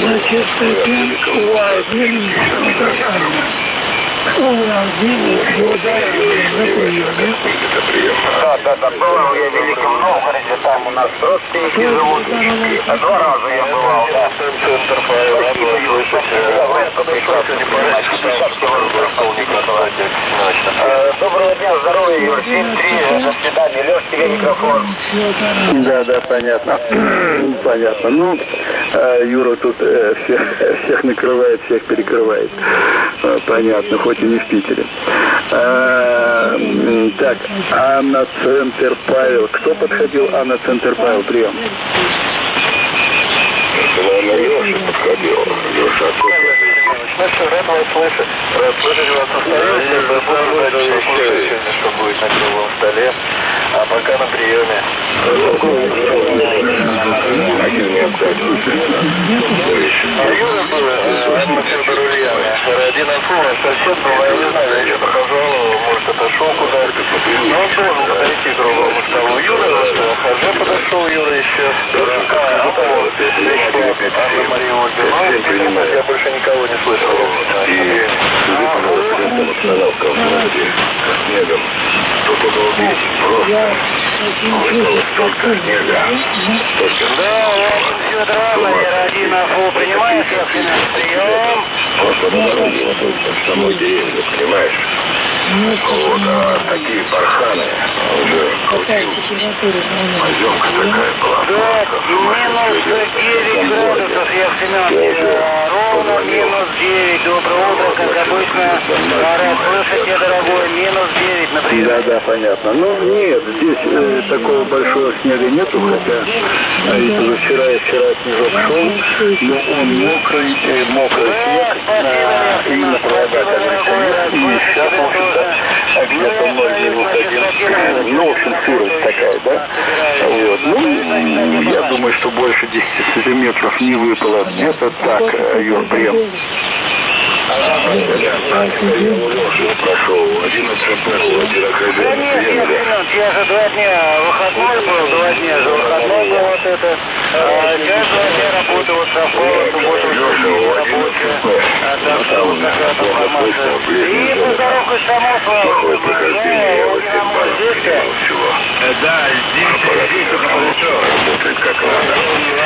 Значит, у1 Да, бывал я в Великом Новгороде, там у нас родственники живут. 2 раза я бывал, да. Центр Павел, Доброго дня, здоровья, Юр. 7-3, до свидания. Леш, тебе микрофон. Да, понятно. Понятно. Ну, Юра тут всех накрывает, всех перекрывает. Понятно, хоть и не в Питере. Так, Анна Центр Павел. Кто подходил? Анна Центр Павел, прием. Наверное, Леша подходил. Леша, Слышь, рад вас слышать. Рад слышать вас остается. Сегодня, что будет на круглом столе. А пока на приеме. Юра был, Федор Ульянович. Один Афон, сосед был, я не знаю, я что-то позвал, может, отошел куда-то. Но он должен подойти к круглому столу. Юра, Хаже подошел, Юра еще. Анна Мария Ольга. Я больше никого не слышал. И скажи, пожалуйста, как там обстановка в городе со снегом? Тут около 10 просто. Выпало столько снега. Да, Федор Иванович, один Афон, принимает прием. Просто на дороге, вот в самой деревне, понимаешь? Вот, а такие барханы уже крутился. Поземка такая была. Да, минус 9 градусов, я в Семеновке. Ровно минус 9. Доброе утро, как обычно. Рад слышать, я, дорогой, минус 9 на прием. Да, понятно. Ну, нет, здесь такого большого снега нету, хотя и вчера снежок шел, но он мокрый снег, именно провода, конечно, и сейчас, в общем-то, где-то 0-1, ну, в общем, сырость такая, да, вот, ну, я думаю, что больше 10 сантиметров не выпало, где-то так, Юр, прием. Прошел 11 квартира Да нет, Семен, я же 2 дня выходной был, 2 дня же выходной был вот это. Сейчас 2 дня работаю вот с Афоном, субботу рабочая. А так что вот такая информация. И поздоровка само слава. Да, здесь только хорошо. Работает как надо.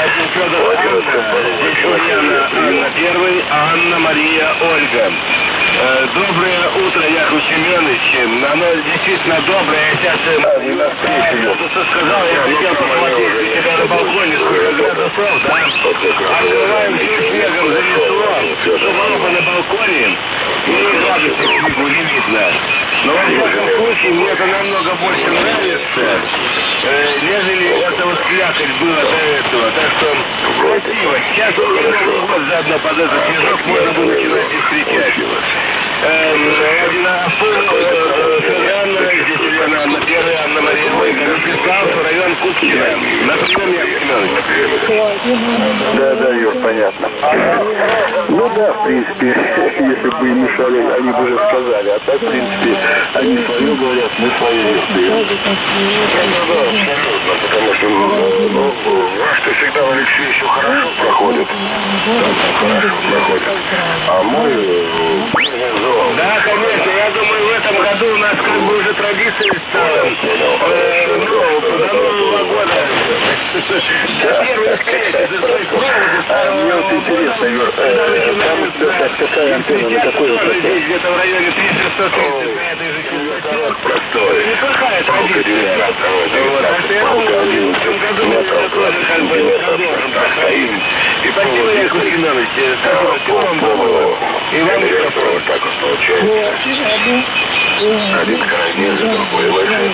Здесь Ульяна Анна первый, а Анна Мария Ольга. Доброе утро, Яков Семенович. Оно действительно доброе. Я сейчас сказал, я хотел посмотреть у тебя на балконе, сколько градусов, да? Открываем все снегом занесло. Шумалка на балконе, и градусов снегу не видно. Но во всяком случае мне это намного больше нравится, нежели это вот слякоть было до этого. Так что красиво. Сейчас Новый год заодно под этот снежок можно было начинать и встречать. Один Афон, Анна, здесь Ульяна Анна первая, Анна Мария Ольга, Михайлов, район Купчино. На прием, Яков Семенович. Да, Юр, понятно. Ну да, в принципе, если бы им мешали, они бы уже сказали. А так, в принципе, они свое говорят, мы свое версию. Да, абсолютно, потому что ваш-то всегда в Алексее еще хорошо проходит. Там хорошо проходит. А мой зон. Да, конечно, я думаю, в этом году у нас как бы уже традиция стала. До Нового года. Первый встречи, Мне вот интересно, Юр, там у тебя какая антенна, на какой высоте? Здесь где-то в районе 330 на этой же частоте. Простой. Неплохая традиция. Вот, так что я думаю, в этом году мы тоже как бы продолжим проходить. И спасибо, Яков Семенович, спасибо, всего вам доброго. И вам Вот так вот получается. Один карабин, другой выше.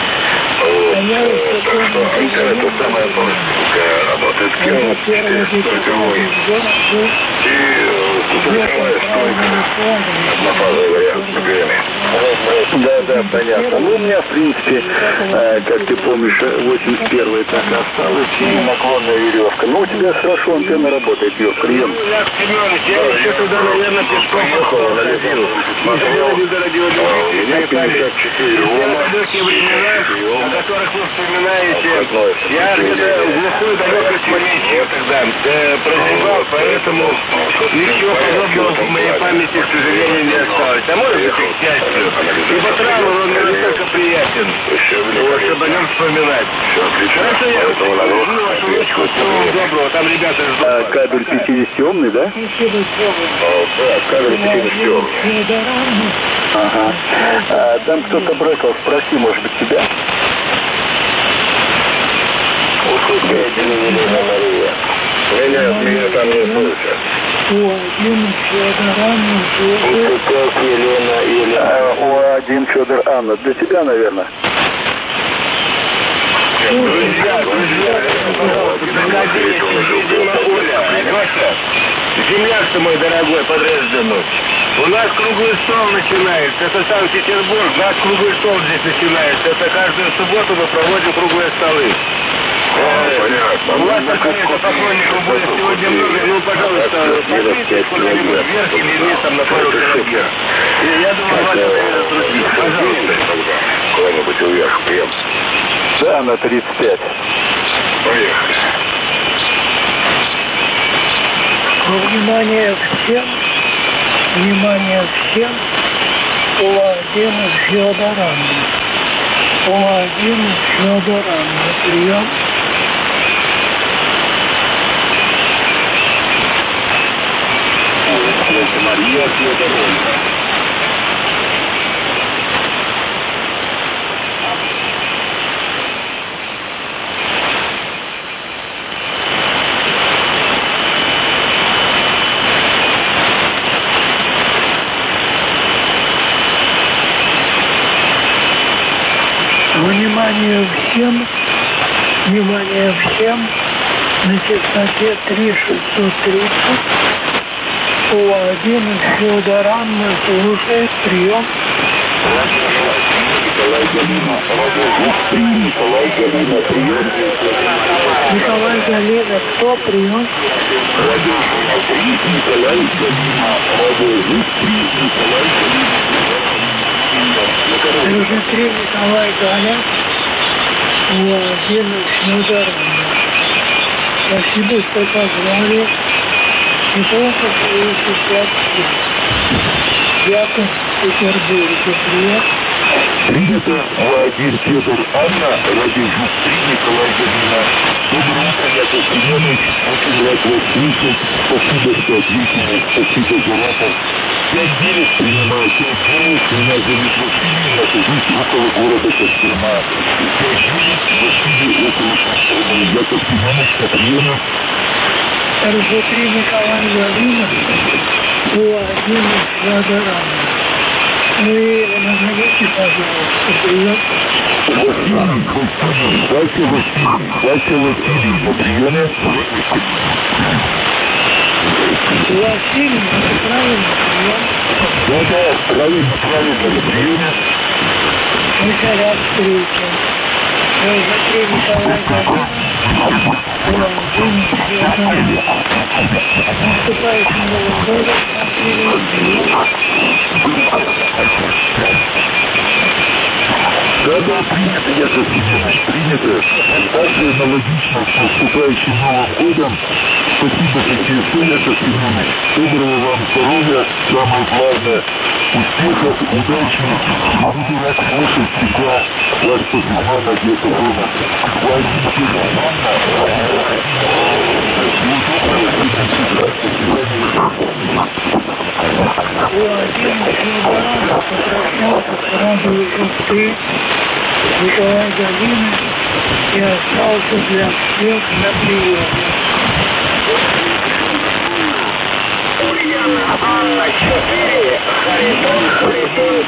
Вот, так что антенна самая простенькая, работает кино 440. И Да, понятно. Ну, у меня, в принципе, как ты помнишь, 81-й так и осталось, и наклонная веревка. Ну, у тебя хорошо антенна работает, ее прием. Я еще туда, наверное, пешком ехал, налетел. Смотрел радиолюбительные память. Далекие времена, о которых вы вспоминаете, я где-то в глухой далекой Смоленщине тогда прозябал, поэтому ничего подобного в моей памяти, к сожалению, не осталось. А может быть, и к счастью. Ибо Травор, он не настолько приятен, вот, чтобы о нем вспоминать. Хорошо, я возьму вашу ручку, всего доброго, там ребята ждут. Кабель 50-омный, да? Да, кабель 50-омный. Ага. Там кто-то брекал, спроси, может быть, тебя? Услышка Елена Мария. Меня там не слышат. Как Елена. О1 Федор Анна. Для тебя, наверное. Друзья, пожалуйста, приходите, Оля, Леша, земляк-то мой дорогой, под Дрездену. У нас круглый стол начинается, это Санкт-Петербург, у нас круглый стол здесь начинается, это каждую субботу мы проводим круглые столы. Понятно. У вас там, конечно, поклонников будет сегодня много, ну, пожалуйста, смотрите куда-нибудь вверх или вниз, там на пару километров. И я думаю, вас это трудить, пожалуйста. Куда-нибудь вверх, прием. Да, на 35. Поехали. Внимание всем, О1 Федор Анна. О1 Федор Анна. Прием. Мария Федоровна. Внимание всем, на частоте 3630, О1 Федор Анна слушает, прием. Николай Галина, кто прием? Уже 3 Николай Галя. О1 Федор Анна. Спасибо, что позвали. Неплохо, что вы сейчас Яков в Петербурге. Привет. Принято. О1 Федор Анна, радиожук 3 Николай Галина. Доброе утро, Яков Семенович. Очень рад вас слышать. Спасибо, что ответили. Спасибо за рапорт. 5-9 принимаю 5-9. Меня зовут Василий. Нахожусь около города Кострома. 5-9. Василий около Кострома. Яков Семенович, на приеме. РЖ-3 Николай Галина. О1 Федор Анна. Вы назовите, пожалуйста, прием. Вася Василий, на приеме. Василий, это правильно, прием. Да, правильно, на приеме. Николай встреча. РЖ-3 Николай Галина. О1 Федор Анна. Наступающим Новым годом. Да, принято, Яков Семенович, принято. Также аналогично с наступающим Новым годом. Спасибо за телефон, Яков Семенович. Доброго вам здоровья, самое главное, успехов, удачи. Я буду рад слушать всегда вас постоянно где-то дома. Владимир Николай Галина и остался для всех на приеме. Ульяна Анна 4, Харитон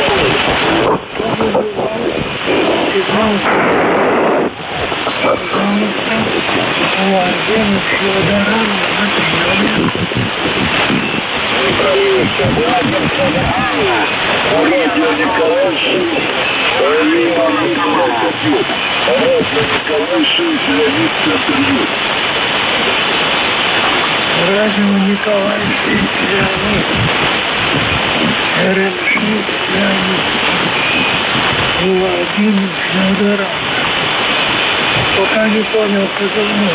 Тамара. пожалуйста, Владимир Федоров на приеме. Радио Николай 6. Радио Николай 6. Леонид Центр. Радио Николай 6. Леонид. РМ6 Леонид. Владимир Федоров. Пока не понял, позывной.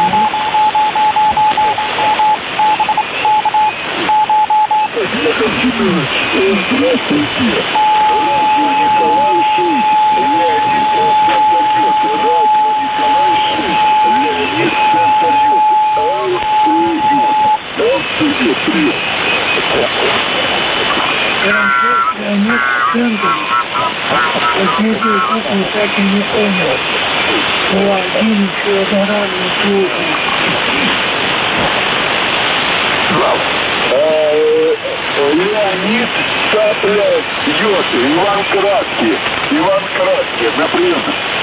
Здравствуйте. Радио Николай 6. Леонид Центр. Радио Николай 6. Леонид Центр. Леонид Центр. Последнюю букву так и не понял. Владимир Федоров не слушал. Леонид Цапля идет. Иван Краски. На прием.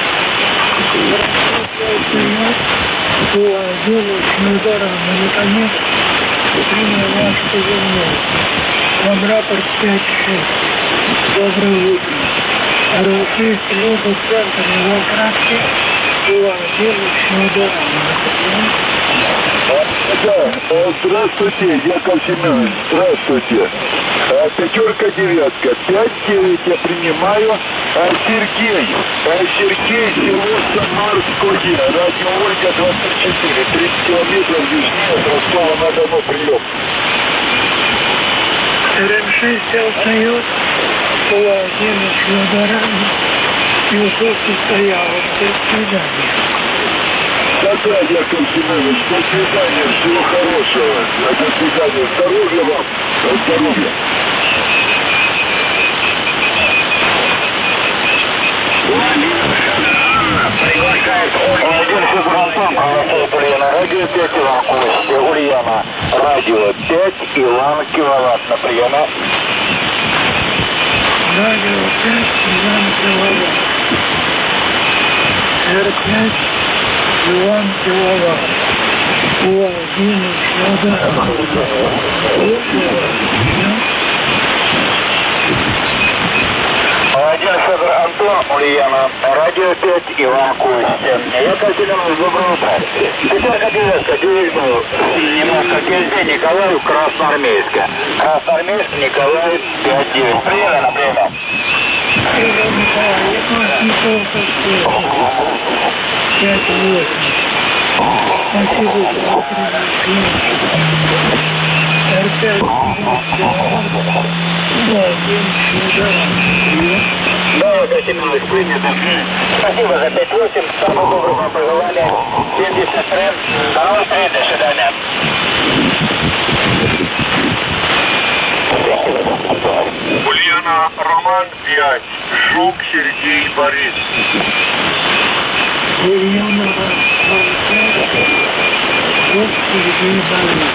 Владимир Федоров, наконец, принял ваш позывной. Вам рапорт 5-6. Доброе утро. Российский логос центр Иван Краски. Владимир Федоров. Да, здравствуйте, Яков Семенович, здравствуйте. Пятерка, девятка, 5-9 я принимаю. Сергей, село Самарское, радио Ольга 24, 30 километров южнее Ростова-на-Дону, прием. РМ6 Союз, Владимир Федоров, Юсовский Стоялов, до свидания. Да, Яков Семенович, до свидания, всего хорошего. До свидания, здоровья вам, здоровья. Приглашает Владимир Федоров, радио 5 Иван Костя, Ульяна, радио 5 Иван Киловатт на приеме. Радио 5 Иван Киловатт. Р5 Иван Киловатт. Владимир Федоров. Владимир Федор Антон, Ульяна, радио 5 Иван Костя. Яков Семенович, доброе утро. Пятерка, девятка, дюйму, немножко КСД Николаю, Красноармейска. Красноармейск, Николай, 5-9. Прием на время. Привет, Николай, я вас не слышал. 5-8. Спасибо за приглашение. Р5 Владимир Федоров. Да, Яков Семенович, принято. Спасибо за 5-8. Самого доброго пожелания. 73. До встречи, до свидания. Ульяна, Роман 5, Жук Сергей Борис. Ульяна, Роман 5, Жук Сергей Борис.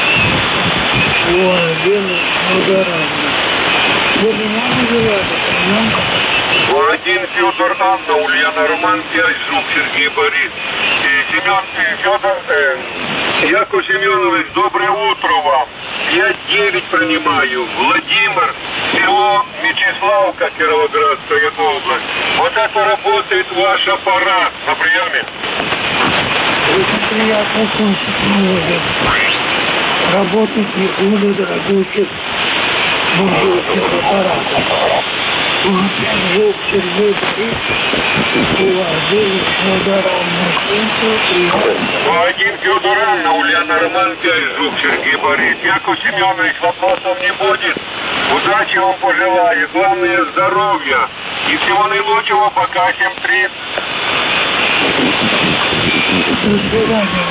Владимир Федоров. Вы меня называли, приемка? Владимир Федор Анна, Ульяна Роман 5, Жук Сергей Борис. Семен Федор, Яков Семенович, доброе утро вам. 5-9 принимаю. Владимир, село Мечиславка, Кировоградская область. Вот это работает ваш аппарат на приеме. Очень приятно слышать музыку. Работать не хуже дорогущих музыкальных аппаратов. Жук Сергей Борис, Владимир Федоров, Владимир Федор Анна, Ульяна Роман 5, Жук Сергей Борис. Яков Семенович, вопросов не будет. Удачи вам пожелаю. Главное здоровья. И всего наилучшего, пока 7-3. До свидания,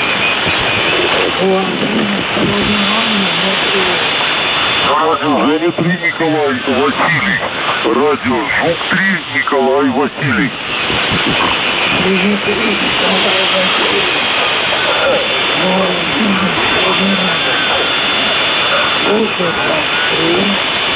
Владимир Федоров, Радио 3 Николай Василий. Радио Жук 3 Николай Василий.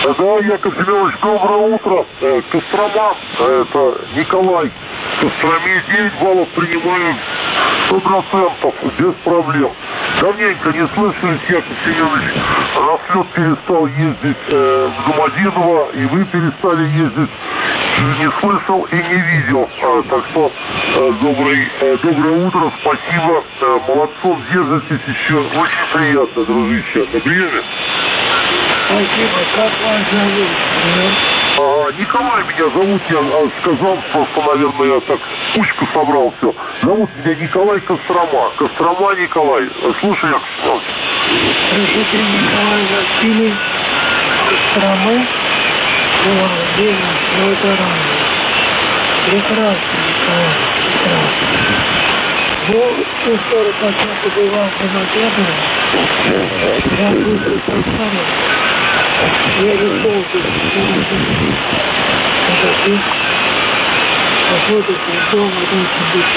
Да, Яков Семенович, доброе утро. Кострома, это Николай. В Костроме 9 баллов принимаем 100%, без проблем. Давненько не слышались, Яков Семенович. Расслед перестал ездить в Домодедово, и вы перестали ездить. Не слышал и не видел. Так что доброе утро, спасибо. Молодцом, держитесь еще. Очень приятно, дружище. На приеме. Спасибо. Как вас зовут? Николай меня зовут, я сказал, просто, наверное, я так кучку собрал все. Зовут меня Николай Кострома. Кострома Николай. Слушай, Яков Семенович. Разрешите, Николай Василий, Костромы, это рано. Прекрасно, Николай, прекрасно. Ну, 40% бывал в Домодедово. Я быстро поставил. Я не полностью это походу дома должен быть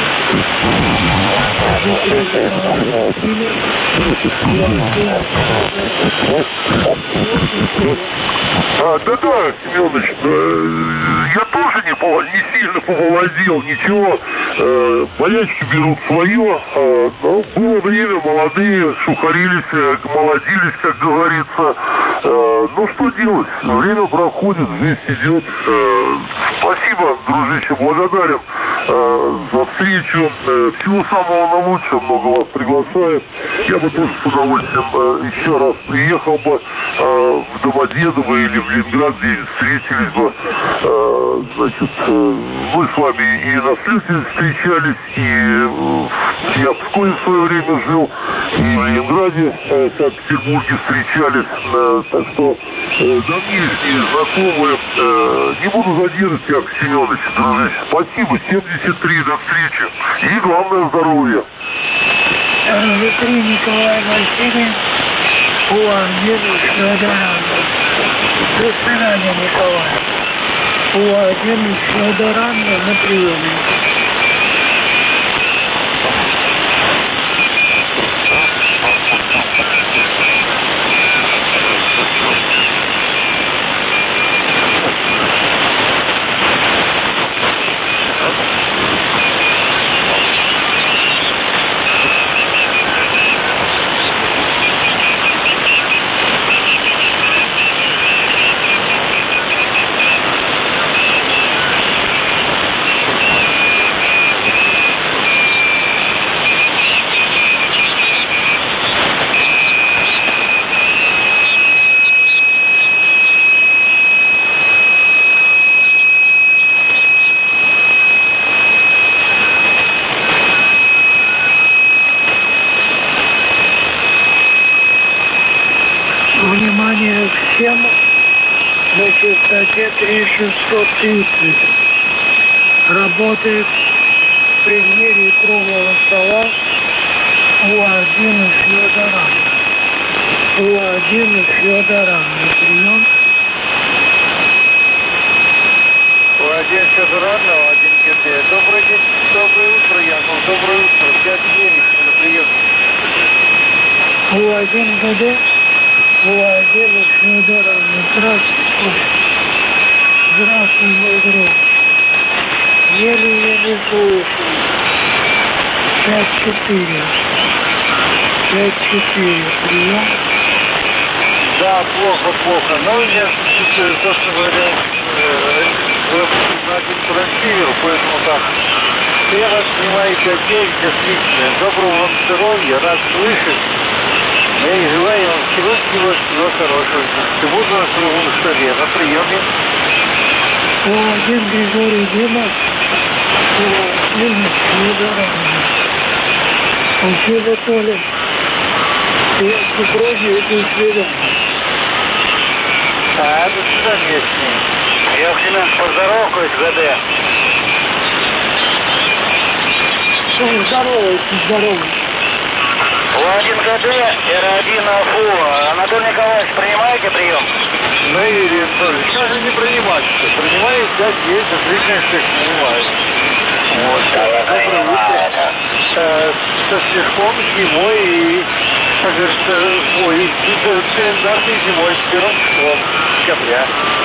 Да, Семенович, я тоже не сильно поволодел, ничего, болячки берут свое, но было время, молодые, шухарились, молодились, как говорится. Ну, что делать, время проходит, жизнь идет. Спасибо, дружище, благодарен за встречу. Всего самого наилучшего, много вас приглашает. Я бы тоже с удовольствием еще раз приехал бы в Домодедово или в Ленинград, где встретились бы. Значит, мы с вами и на слете встречались, и я в Пскове в свое время жил, и в Ленинграде, как в Петербурге встречались. Так что давнишние знакомые. Не буду задерживать, Яков Семенович, дружище. Спасибо, 73, до встречи. И главное, здоровья. Дмитрий Николай Васильевич, до свидания, Николай. У1 Федоранна на приеме. Внимание всем на частоте 3630. Работает в преддверии круглого стола У1 и Федоран. У1 и Федоран. Прием. У1 Федоран, У1 КТ. Доброе утро, Яков. Доброе утро. 5-9 на прием. У1 ГД. У1 Федоран. Здравствуйте. Здравствуй, мой друг. Еле-еле слышу. 5-4. 5-4. Прием. Да, плохо. Но я, собственно говоря, один трансфер, поэтому так. Я вас снимаю 5-9, отлично. Доброго вам здоровья, рад слышать. Я и желаю вам всего хорошего. Буду на круглом столе, на приеме. У1 Григорий Дима. У1 Федоран. Спасибо, Толя. Я супруги и до свидания. До свидания с ним. Я всегда поздороваюсь, ГД. Здоровайтесь. У1 ГД, Р1 АФУ. Анатолий Николаевич, принимаете прием? Ну, Юрий Анатольевич, как же не принимать? Принимаю 5-10, отлично всех принимаю. Вот. Доброе утро. Со снежком, зимой и, как говорится, стандартной зимой с первым числом. Капля.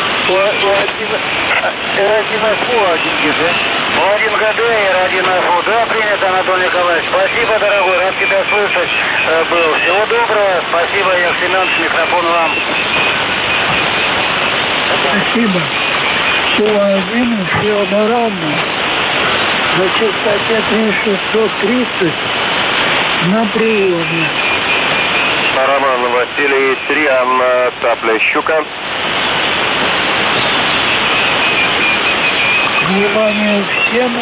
Один ГД и один АФУ. Да, принято, Анатолий Николаевич. Спасибо, дорогой, рад тебя слышать был. Всего доброго. Спасибо, Яков Семенович, микрофон вам. Спасибо. У1 Феодоровна на частоте 3630 на приеме. Роман Василий 3, Анна Цапля Щука. Внимание всем,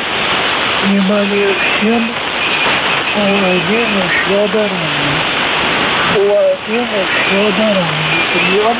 У1 Феодоровна. У1 Феодоровна. Прием.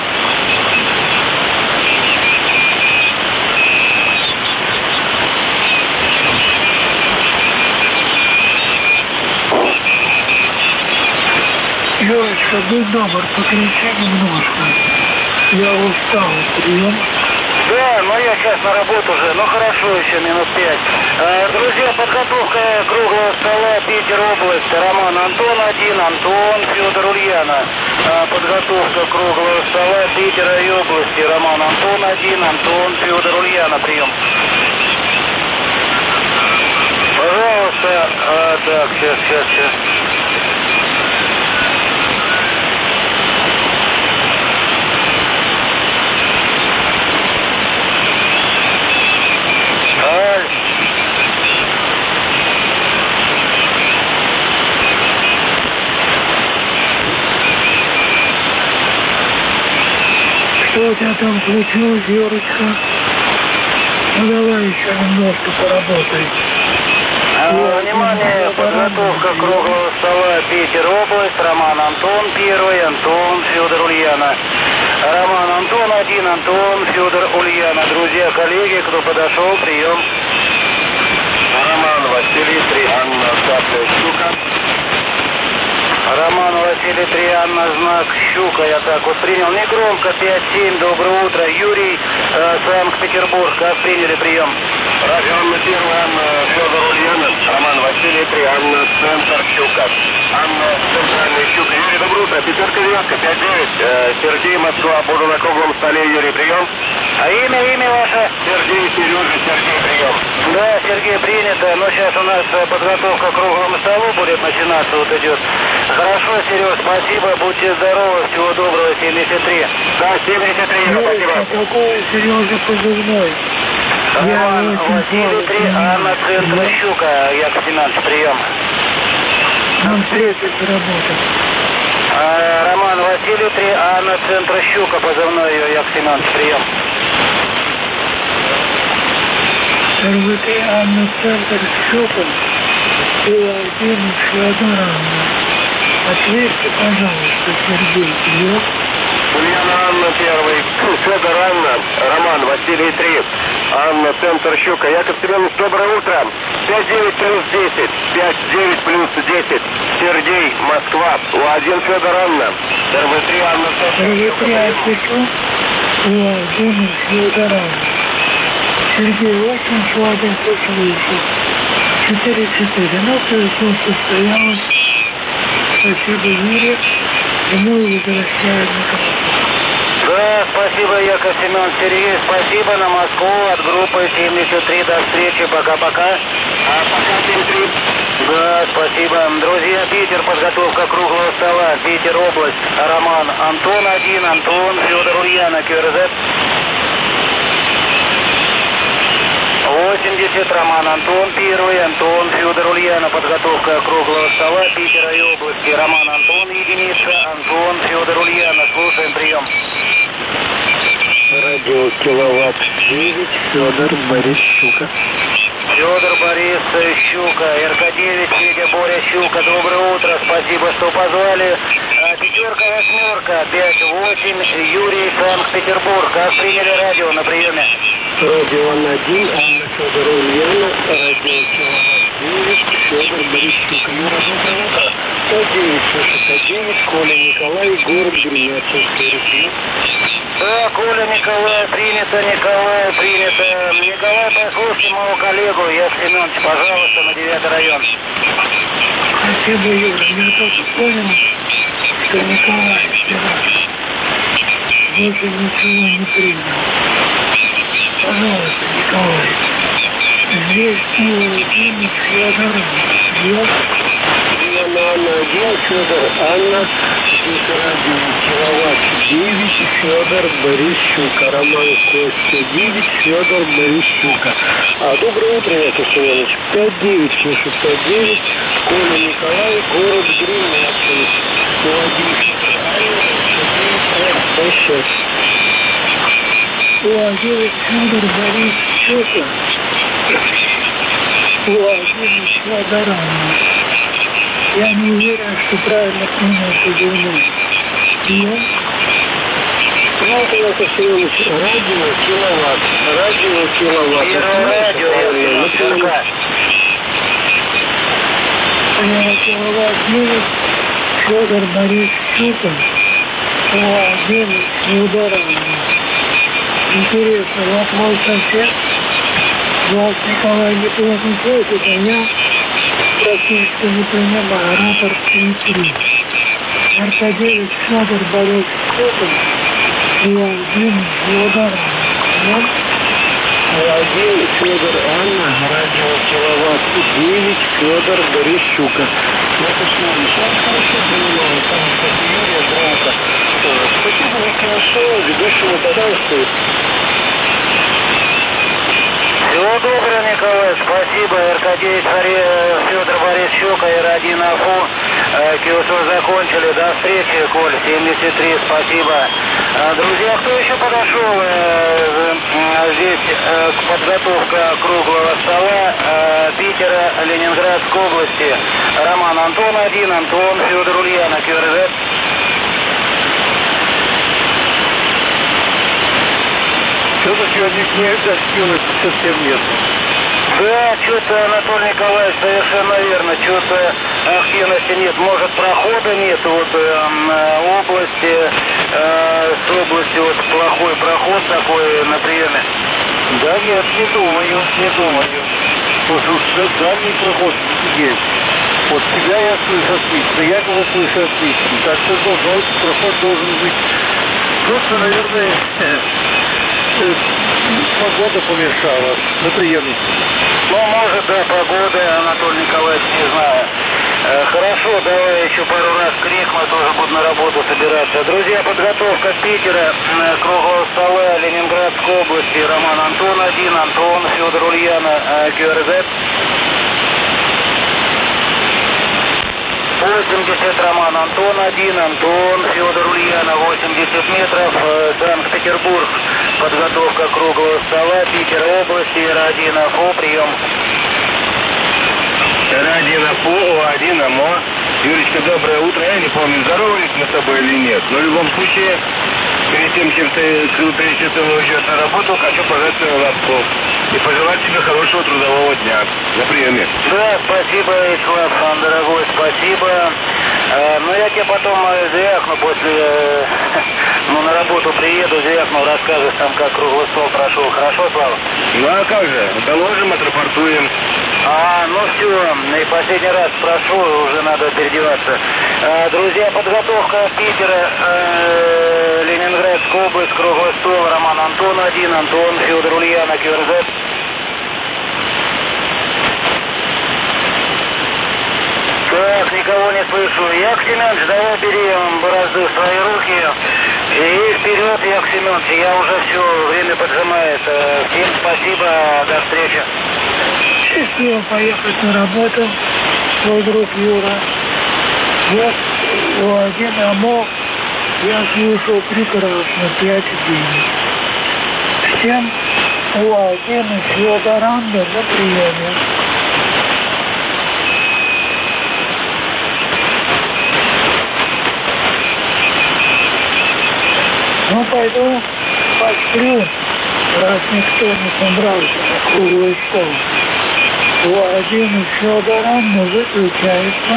Юрочка, будь добр, покричи немножко. Я устал. Прием. Да, но я сейчас на работу уже, ну хорошо, еще минут 5. Друзья, подготовка круглого стола Питер область, Роман Антон 1, Антон Федор Ульяна. Подготовка круглого стола Питера и области, Роман Антон 1, Антон Федор Ульяна, прием. Пожалуйста, так, сейчас. Что у тебя там случилось, Юрочка? Ну давай еще немножко поработай. Внимание, подготовка круглого стола Питер область, Роман Антон 1, Антон Федор Ульяна. Роман Антон 1, Антон Федор Ульяна. Друзья, коллеги, кто подошел, прием. Роман Василий 3, Анна Цапля Щука. Роман Василий 3, Анна, знак Щука, я так вот принял. Негромко, 5-7, доброе утро. Юрий, Санкт-Петербург, как приняли прием? Радион 1, Анна Федор Ульяна. Роман Василий 3, Анна Центр Щука. Анна Центральная Щука. Юрий, доброе утро. Пятерка, девятка, 5-9. Сергей, Москва. Буду на круглом столе. Юрий, прием. А имя ваше? Сергей, Сережа, Сергей, прием. Да, Сергей, принято. Но сейчас у нас подготовка к круглому столу будет начинаться, вот идет. Хорошо, Сереж, спасибо. Будьте здоровы. Всего доброго. 73. Да, 73, спасибо. Какой Сережа позывной? Роман Василий 3, Анна Центр Щука. Яков Семенович, прием. Нам встретиться работать. Роман Василий 3, Анна Центр Щука. Позывной ее, Яков Семенович, прием. РВТ Анна Центр Щука. У1 Феодоровна. Ответьте, пожалуйста, Сергей, прием. Ульяна Анна 1, Федор Анна, Роман Василий 3, Анна Центр Щука. Яков Семенович, доброе утро. 5-9 плюс 10, 5-9 плюс 10. Сергей, Москва. У1 Федор Анна. РВ3 Анна Центр Щука. РВТ отвечу. У1 Феодоровна. Сергей, очень слабо слышу. 4-4. Ну, все состоялось. Спасибо, Юрий. Ему возвращают микрофон. Да, спасибо, Яков Семенович. Сергей, спасибо на Москву от группы 73. До встречи, пока-пока. Пока 7-3. Да, спасибо. Друзья, Питер, подготовка круглого стола. Питер область, Роман Антон 1, Антон Федор Ульяна, КРЗ. 80, Роман Антон 1, Антон Федор Ульяна. Подготовка круглого стола Питера и области. Роман Антон единица, Антон Федор Ульяна. Слушаем, прием. Радио Киловатт 9, Федор Борис Щука. Федор Борис Щука, РК-9, Федя Боря Щука. Доброе утро, спасибо, что позвали. Пятерка, восьмерка, 5-8, Юрий, Санкт-Петербург. Как приняли радио на приеме? Радио 1, Анна Федор Ульяна, радио Киловатт 9, Федор Борис Щука. Доброе утро. 109, Коля Николай, город Гремячинский. Да, Коля Николай, принято, Николай, принято. Николай, послушайте моего коллегу, Яков Семенович, пожалуйста, на 9 район. Спасибо, Юра. Я только понял, что Николай вчера больше ничего не принял. Пожалуйста, Николай. Здесь Иван Федор, Федор, Анна 1, Федор, Анна, Виктор 1, киловатт 9, Федор, Борищука, Роман Костя 9, Федор, Борищука. Доброе утро, Яков Семенович. 5-9, пишет 5-9, Коля Николай, город Гремячий. Владимир Анна, 6. Владимир Федор, Борищука. Владимир Федор. Я не уверен, что правильно понял позвонил. Но, это Семенович, радио киловатт. Радио киловатт. Киловатт 9, Федор Борис Щукин, Владимир Федоровна. Интересно, вот мой сосед, Влад Николай неплохо платит, а я практически не принимаю рапорт 3-3. РК-9 Федор Борис Щукин, Владимир Федоровна. Владимир Федор Анна, радио киловатт 9, Федор Борищука. Это что, хорошо понимаю, там Юрия громко. Спасибо, хорошо, ведущему пожалуйста. Всего доброго, Николай, спасибо. РК-9 Федор Борищука, Р1 АФУ. КИОСУ закончили. До встречи, Коль, 73, спасибо. Друзья, кто еще подошел здесь к подготовке круглого стола? Питера, Ленинградской области. Роман Антон 1, Антон, Федор Ульяна, КРЗ. Что-то сегодня снега активности совсем нет. Да, что-то, Анатолий Николаевич, совершенно верно. Что-то активности нет. Может, прохода нет. Вот области, с области вот плохой проход такой на приеме. Да нет, не думаю. Слушай, уж дальний проход есть. Вот тебя я слышу отлично, я его слышу отлично. Так что проход должен быть. Просто, наверное, погода помешала на приеме. Ну, может, да, погода, Анатолий Николаевич, не знаю. Хорошо, давай еще пару раз крикну, тоже буду на работу собираться. Друзья, подготовка Питера, круглого стола, Ленинградской области, Роман Антон 1, Антон, Федор Ульяна, КРЗ. 80, Роман Антон 1, Антон, Федор Ульяна, 80 метров, Санкт-Петербург, подготовка круглого стола, Питер области, Р1 АФО, прием. Р1 АФО, О1 АМО. Юрочка, доброе утро. Я не помню, здоровались мы с тобой или нет, но в любом случае, перед тем, чем ты уйдешь на работу, хочу пожать свой лаптоп и пожелать тебе хорошего трудового дня. На приеме. Да, спасибо, Вячеслав, дорогой, спасибо. Ну, я тебе потом звякну после, на работу приеду, звякну, расскажешь там, как круглый стол прошел. Хорошо, Слава? Ну, а как же, доложим, отрапортуем. Ну все, и последний раз прошу, уже надо переодеваться. Друзья, подготовка Питера, Ленинградская область, круглый стол, Роман Антон 1, Антон, Федор Ульяна, КРЗ. Так, никого не слышу. Яков Семенович, давай бери борозды в свои руки. И вперед, Яков Семенович, я уже все, время поджимает. Всем спасибо, до встречи. Счастливо поехать на работу, свой друг Юра. Вот Владимир АМО, я слышал прекрасно, 5-9. Всем Владимир Федоровна на приеме. Ну, пойду посплю, раз никто не собрался на круглый стол. Владимир Федоровна выключается.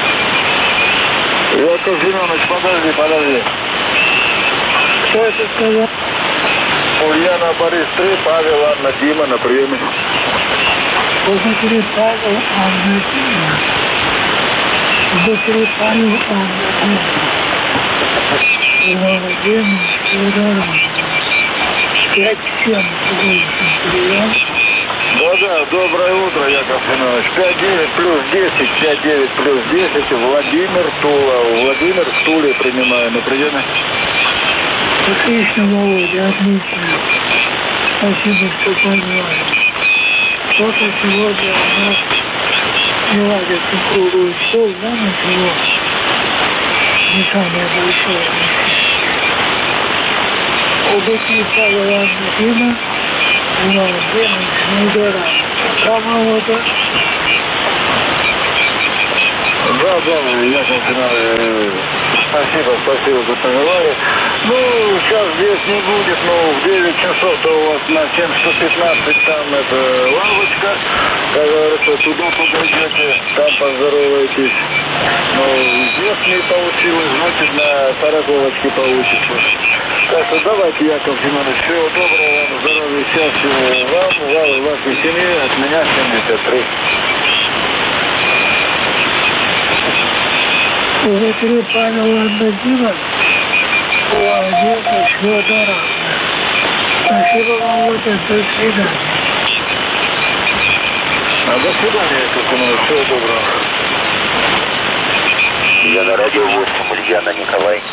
Яков Семенович, подожди. Кто это сказал? Ульяна Борис 3, Павел, Анна, Дима на приеме. Позатри Павел, Анна, Дима. Позатри Павел, Анна, Дима. Иван-1, удар 5-7, прием. Да-да, доброе утро, Яков Семенович. 5-9 плюс 10, 5-9 плюс 10, Владимир Тула. Владимир в Туле принимаю на приеме. Отлично, Володя, отлично. Спасибо, что позвали. Что-то сегодня у нас не ладится круглый стол, да, ничего. Не самое большое. Убытки Павла Андреевна, Иван-1, Шнайдера. Кому-то. Да, Яков Семенович, спасибо за пожелание. Ну, сейчас здесь не будет, но в 9 часов то у вас на 7:15 там это лавочка. Как говорится, туда подойдете, там поздороваетесь. Но здесь не получилось, значит на Тараковочке получится. Так что давайте, Яков Семенович, всего доброго вам, здоровья, счастья вам, вашей семье, от меня 73. Увы, Павел Андреевна, Владимир Федоров. Спасибо вам, вот это, до свидания. До свидания, Яков Семенович, всего доброго. Я на радио 8, Ульяна Николай.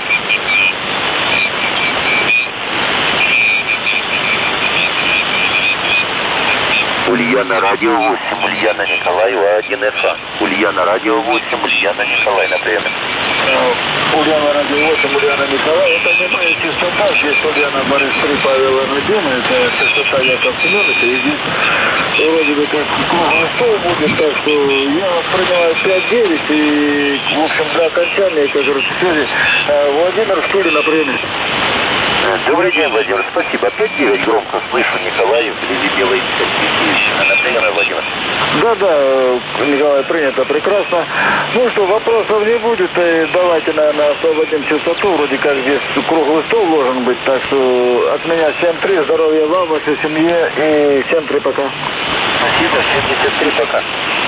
Ульяна радио 8, Ульяна Николай, Ла-1 ФА. Ульяна радио 8, Ульяна Николай на приеме. Ульяна радио 8, Ульяна Николай, это не моя частота, здесь Ульяна Борис 3, Павел Анадина, это частота Яков Семеновича, и здесь вроде бы как круглый стол будет, так что я воспринимаю 5-9, и в общем до окончания, как говорится, связи, Владимир в Туле на приеме. Добрый день, Владимир. Спасибо. 5-9 громко слышу Николаю. Вблизи белой Киевщина. На приеме, Владимир. Да, Николай, принято прекрасно. Ну что, вопросов не будет. Давайте, наверное, освободим частоту. Вроде как здесь круглый стол должен быть. Так что от меня 7-3. Здоровья вам, вашей семье. И 7-3 пока. Спасибо. 73 пока.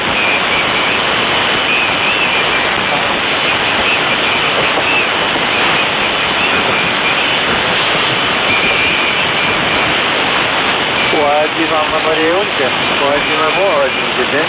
Один Анна Мария Ольга, один АМО, один ГД.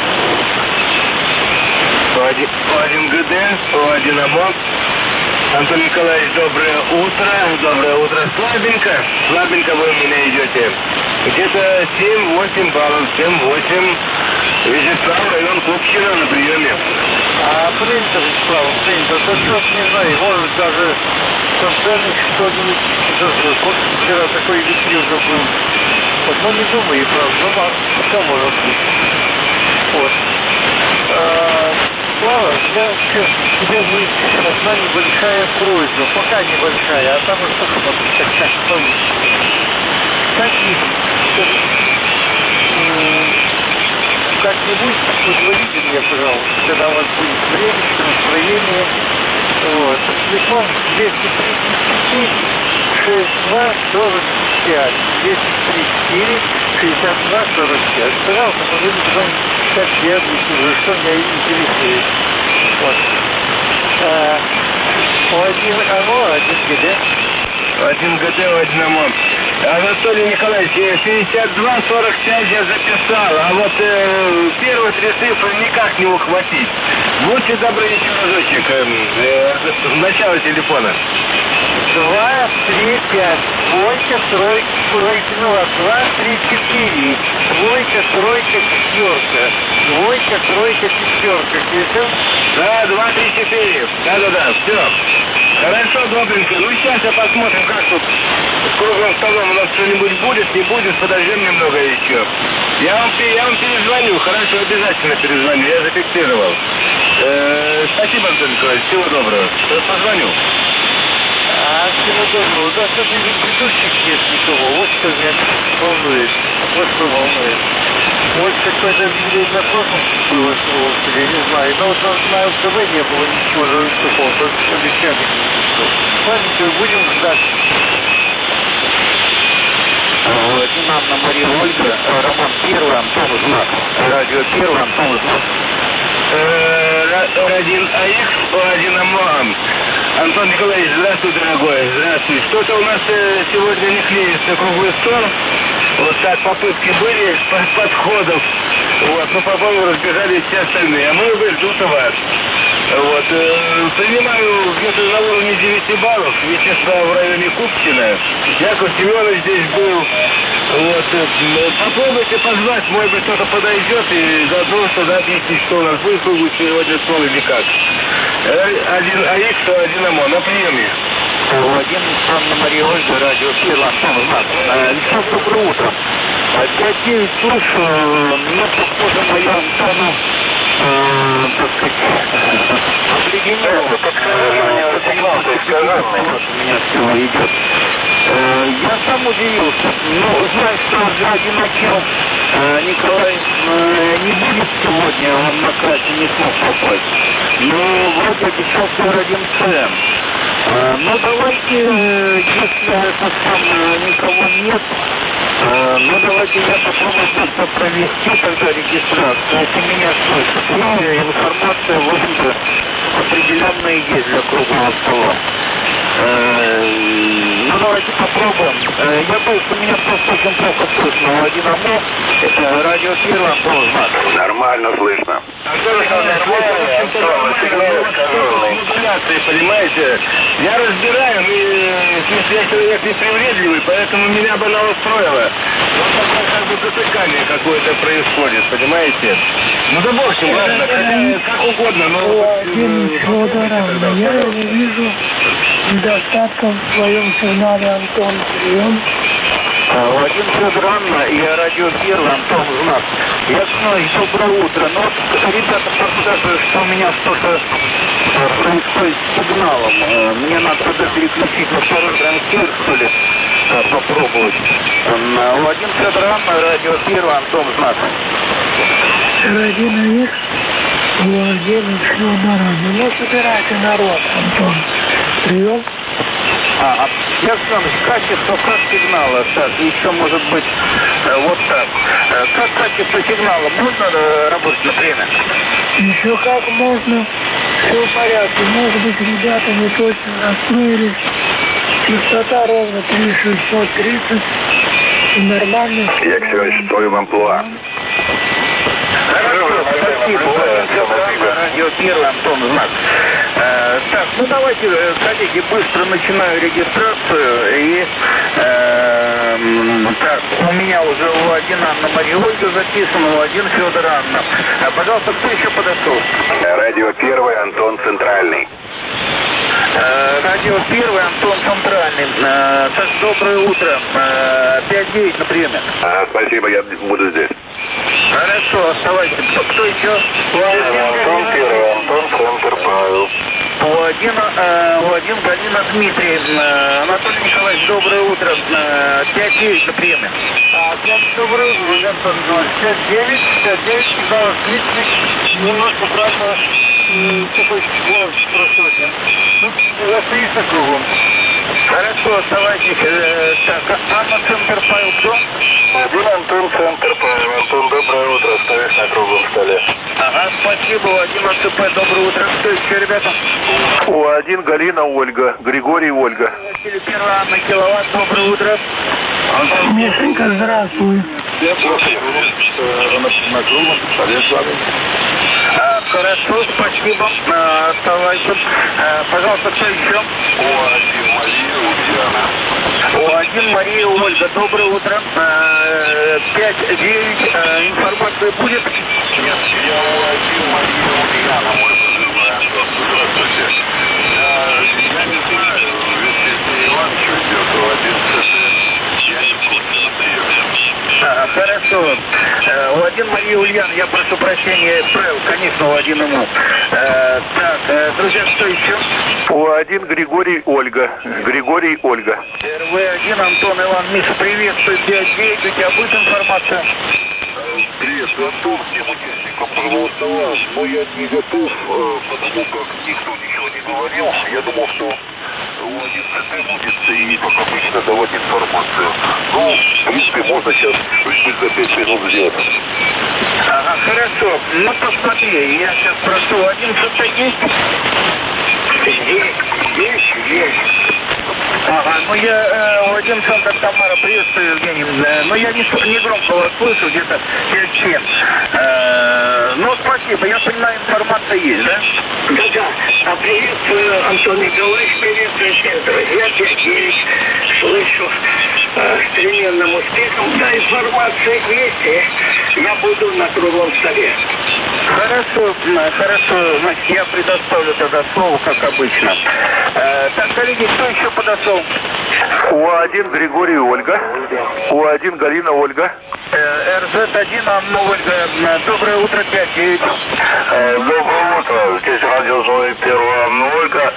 Один ГД, один АМО. Антон Николаевич, доброе утро. Слабенько вы у меня идете. Где-то 7-8 баллов, 7-8. Вячеслав, район Купчино на приеме. Принято, Вячеслав, принято. То что не знаю, может даже социальных что-нибудь. Вчера такой эфир уже был. Вот, ну не думаю, правда, все может быть. Вот. Слава, тебе будет одна небольшая просьба, пока небольшая, а там уж что потом как получится. Кстати, как-нибудь позвоните мне, пожалуйста, когда у вас будет время, настроение. Вот. Телефон 234 62 45. 234 62 45. Пожалуйста, позвоните потом, как я объясню, что меня интересует. Вот. Один АМО, один ГД. Один ГД, один ОМОН. Анатолий Николаевич, 52-45 я записал, а вот первые три цифры никак не ухватить. Будьте добры, еще разочек. Начало телефона. 2, 3, 5. Двойка, тройка, 2, 3, 4. Двойка, тройка, четверка. Двойка, тройка, четверка. Слышал? Да, 2, 3, 4. Да, все. Хорошо, добренько. Ну, сейчас посмотрим, как тут с круглым столом у нас что-нибудь будет, не будет. Подождем немного еще. Я вам перезвоню. Хорошо, обязательно перезвоню. Я зафиксировал. Спасибо, Антон Николаевич. Всего доброго. Позвоню. Всего доброго. Да, что-то не ведущих нет никого. Вот что меня волнует. Вот что волнует. Вот какой-то видео на прошлом было, я не знаю. Но вот на ЛТВ не было ничего, не выступал. Только что обещали. Ладно, будем ждать. Анна Мария Ольга, Роман 1, Антон Знак. Радио 1, Антон Знак. Один АИК, один ОМОН. Антон Николаевич, здравствуй, дорогой, здравствуй. Что-то у нас сегодня не клеится круглый стол. Вот так попытки были подходов. Вот, но, по-моему, разбежались все остальные. А мы уже ждут вас. Вот, принимаю где-то на уровне 9 баллов, естественно, в районе Купчино. Яков Семенович здесь был. Вот, попробуйте позвать, может быть, кто-то подойдет и заодно тогда объяснить, что у нас будет круглый сегодня стол или как. Один АИК, 101 ОМОН, на приеме. Владимир Анна Мария Ольга, радио Кирилл, Антон Знак. Александр, доброе утро. 5-9 слушаю, мне похоже, моя антенна, так сказать, обледенела. У меня все идет. Я сам удивился, но знаю, что одиноким Николай не будет сегодня, он на трассе не смог попасть. Но вроде обещал, что родимся. Ну давайте, если это самое никого нет, ну давайте я попробую просто провести тогда регистрацию. Если меня слышит, информация, в общем-то, определенная есть для круглого стола. Ну давайте попробуем. Я боюсь, что меня просто очень плохо слышно. Один ОМОН, это радио Кирилл, Антон Знак. Нормально слышно. Понимаете, я разбираю, я человек непривередливый, поэтому меня бы она устроила. Вот такое как бы затыкание какое-то происходит, понимаете? Ну да в общем, ладно, как угодно, но... Федоровна, я не вижу недостатков в своем сигнале, Антон, прием. Владимир Федоровна и радио Кирилл, Антон Знак. Я знаю, доброе утро. Но вот ребята подсказывают, что у меня что-то происходит с сигналом. Мне надо тогда переключить на второй трансфер, что ли, попробовать. Владимир Федоровна, радио Кирилл, Антон Знак. Родина X, Владимир Федоровна. Ну, собирайте народ, Антон. Прием. Я сам, качество как сигнала, так, еще может быть вот так. Как качество сигнала, можно работать на время? Еще как можно, все в порядке. Может быть, ребята не точно расстроились. Частота ровно 3630. И нормально. Я, Ксюша, стою в амплуа. Хорошо, спасибо. Радио Кирилл, Антон Знак. Так, ну давайте, коллеги, быстро начинаю регистрацию. И так, у меня уже У1 Анна Мария Ольга записана, У1 Федор Анна. Пожалуйста, кто еще подошел? Радио 1, Антон Центральный. Радио 1, Антон Центральный. Так, доброе утро. 5-9 на приеме. Спасибо, я буду здесь. Хорошо, оставайтесь. Кто еще? Антон 1, Антон Центр, Павел. У1 Галина Дмитрий. Анатолий Николаевич, доброе утро. 5-9 на приеме. Доброе утро. 5-9, сигнал отличный. Немножко, правда, такой голос просрочен. Ну, отлично кругом. Хорошо, оставайтесь. Так, Анна Центр, Павел, кто? Один Антон Центр, Павел. Антон, доброе утро. Стоишь на круглом столе. Ага, спасибо. У1 АЦП, доброе утро. Кто еще, ребята? У1 Галина Ольга. Григорий Ольга. Телеперва Анна Киловатт, доброе утро. Мишенька, здравствуй. Я слушаю. На круглом столе с вами. Хорошо, спасибо. Оставайся. Пожалуйста, кто еще? У1 Мария Ульяна. У1 Мария Ольга, доброе утро. 5-9, информация будет? Нет, я У1 Мария Ульяна, мой позывной Антон. Здравствуйте. Я не знаю, если Иван что идет, У1 ЦТ. Я не буду на приеме. Хорошо. У1 Мария Ульяна, я прошу прощения, отправил, конечно, У1 ему. Так, друзья, кто еще? У1 Григорий Ольга. Григорий Ольга. РВ1 Антон Иван Миша, приветствую. 5-9, у тебя будет информация? Приветствую, Антон, всем участникам круглого стола. Но я не готов, потому как никто ничего не говорил. Я думал, что У1 ЦТ будет и, как обычно, давать информацию. Ну, в принципе, можно сейчас выйти за 5 минут сделать. Ага, хорошо. Ну, посмотри, я сейчас прошу, У1 ЦТ есть? Есть. Ага, ну я, Владимир Центр Тамара, приветствую, Евгений. Но я не громко вас слышу, где-то 5-7. Ну, спасибо, я понимаю, информация есть, да? Да. Приветствую, Антон Николаевич, приветствую всех друзья. Здесь слышу с переменным успехом. Да, информация есть, и я буду на круглом столе. Хорошо, значит, я предоставлю тогда слово, как обычно. Так, коллеги, кто еще подошел? УА-1 Григорий и Ольга. УА-1 Галина Ольга. РЗ-1 Анна Ольга. Доброе утро, 5-9. Доброе утро. Здесь радио Зои 1 Анна Ольга.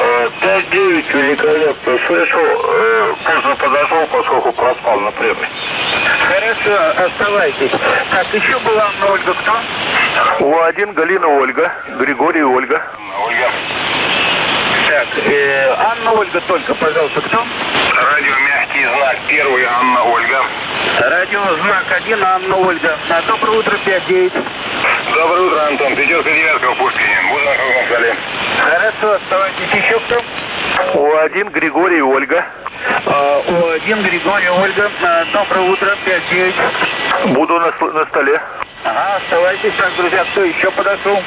5-9 великолепно слышу. Поздно подошел, поскольку проспал на прямой. Хорошо, оставайтесь. Так, еще была Анна Ольга кто? УА-1 Галина Ольга. Григорий и Ольга. Ольга. Так, Анна Ольга только, пожалуйста, кто? Радио «Мягкий знак» 1 Анна Ольга. Радио «Знак 1» Анна Ольга. Доброе утро, 5-9. Доброе утро, Антон. 5-9 в Пушкине. Буду на круглом столе. Хорошо, оставайтесь. Еще кто? УА-1 Григорий и Ольга. УА-1 Григорий, Ольга. Доброе утро, 5-9. Буду на столе. Ага, оставайтесь. Так, друзья, кто еще подошел?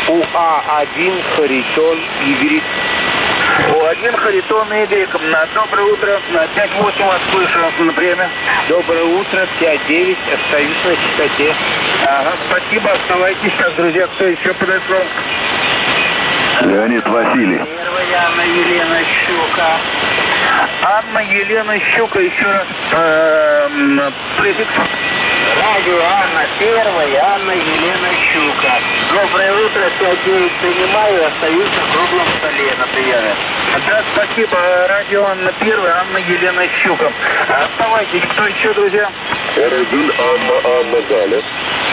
УА-1 Харитон Игорь. УА-1 Харитон Игорь. Доброе утро. 5-8 вас слышу на время. Доброе утро, 5-9. Остаюсь на частоте. Ага, спасибо, оставайтесь. Так, друзья, кто еще подошел? Леонид Василий. Первая Анна Елена Щука. Анна Елена Щука, еще раз префикс. Радио Анна первая, Анна Елена Щука. Доброе утро, 5-9 принимаю, остаюсь на круглом столе на приеме. Да, спасибо. Радио Анна первая, Анна Елена Щука. Оставайтесь. Кто еще, друзья? Р1 Анна Галя.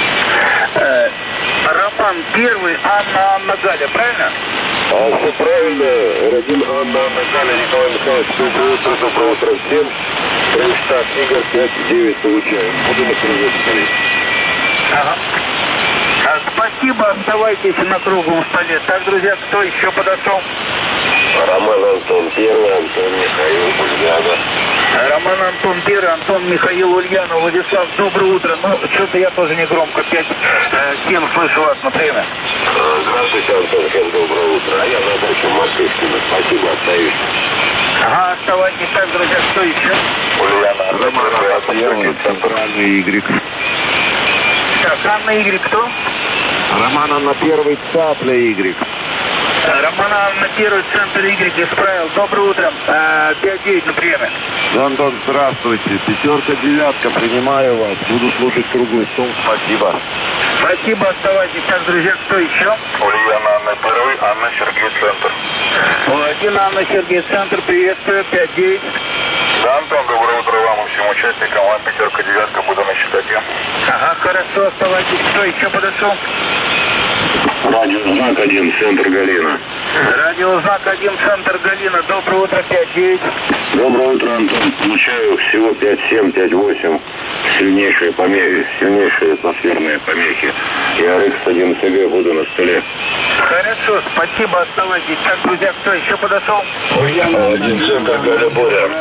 Роман первый, Анна Галя, правильно? Все правильно. Р1 Анна Галя, Николай Михайлович. Доброе утро всем. Штат Игорь 5-9 получаем. Буду на круглом столе. Ага. Спасибо, оставайтесь на круглом столе. Так, друзья, кто еще подошел? Роман Антон первый, Антон Михаил Ульянов. Роман Антон первый, Антон Михаил Ульянов. Владислав, доброе утро. Ну, что-то я тоже не громко. 5-7 слышу вас на время. Здравствуйте, Антон, всем доброе утро. А я на даче в Москве. Спасибо, остаюсь. Ага, оставайтесь. Так, друзья, кто еще? Ульянов, Роман первый, центральный Y. Так, Анна Y кто? Роман Анна первый, цапля Y. Роман Анна первый, центр Y исправил. Доброе утро. 5-9 на время. Антон, здравствуйте. 5-9, принимаю вас. Буду слушать круглый стол. Спасибо. Спасибо, оставайтесь. Так, друзья, кто еще? Ульяна Анна первый, Анна Сергей, центр. Один Анна Сергей, центр. Приветствую. 5-9. Да, Антон, доброе утро вам и всем участникам. Вам 5-9, буду на счетоте. Ага, хорошо, оставайтесь. Кто еще подошел? Радио Знак 1, центр Галина. Радио Знак 1, центр Галина. Доброе утро, 5-9. Доброе утро, Антон. Получаю всего 5-7, 5-8. Сильнейшие помехи, сильнейшие атмосферные помехи. Я РХ-1 ЦГ, буду на столе. Хорошо, спасибо, оставайтесь. Так, друзья, кто еще подошел? Один центр Галя-Боря.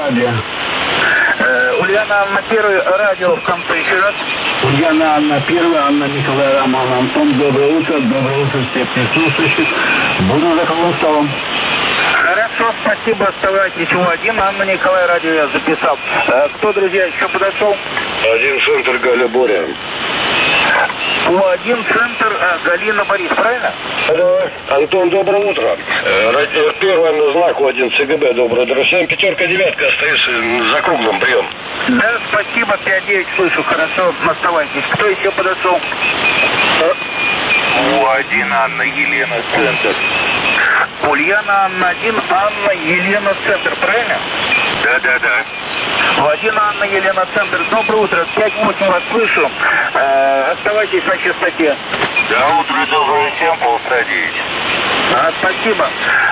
Ульяна Анна первый, радио в конце еще раз. Ульяна Анна первая, Анна Николай Роман Антон. Доброе утро всех присутствующих. Буду за круглым столом. Хорошо, спасибо, оставайтесь. У1, Анна Николай, радио я записал. Кто, друзья, еще подошел? Один центр Галя-Боря. У1, центр Галина Борис, правильно? Антон, доброе утро. Радио первое на знак У1 ЦГБ, доброе утро. Всем 5-9 остается за круглым прием. Да, спасибо, 5-9 слышу, хорошо, оставайтесь. Кто еще подошел? У1 Анна Елена, центр. Ульяна Анна 1, Анна Елена, центр, правильно? Да. У1 Анна Елена, центр. Доброе утро, 5-8 вас слышу. Оставайтесь на частоте. Да, утро доброе всем, 8:30. Спасибо.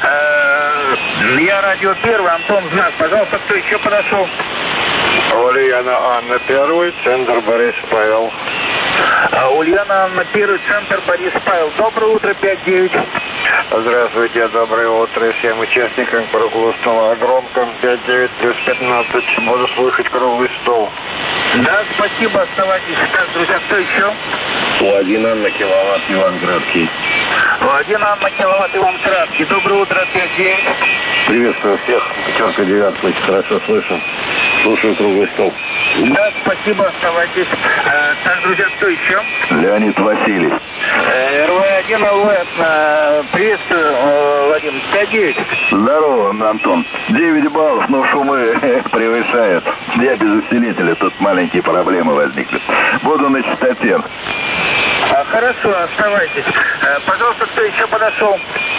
Я радио первый, Антон Знак. Пожалуйста, кто еще подошел? Ульяна Анна первый, центр Борис Павел. Ульяна Анна первый, центр Борис Павел. Доброе утро, 5-9. Здравствуйте, доброе утро всем участникам прогулочного громко 59 плюс 15. Можно слышать круглый стол. Да, спасибо, оставайтесь. Так, друзья, кто еще? У1 Анна, киловатт, Иван Градский. У1 Анна, киловатт, Иван Градский. Доброе утро, 5-9. Приветствую всех. Пятерка, девятка, очень хорошо слышу. Слушаю круглый стол. Да, спасибо, оставайтесь. Так, друзья, кто еще? Леонид Василий. РВ-1 ЛВ, приветствую, Владимир, 5-9. Здорово, Антон. 9 баллов, но шумы превышают. Я без усилителя, тут маленькие проблемы возникли. Буду на частоте. Хорошо, оставайтесь. Пожалуйста, кто еще подошел?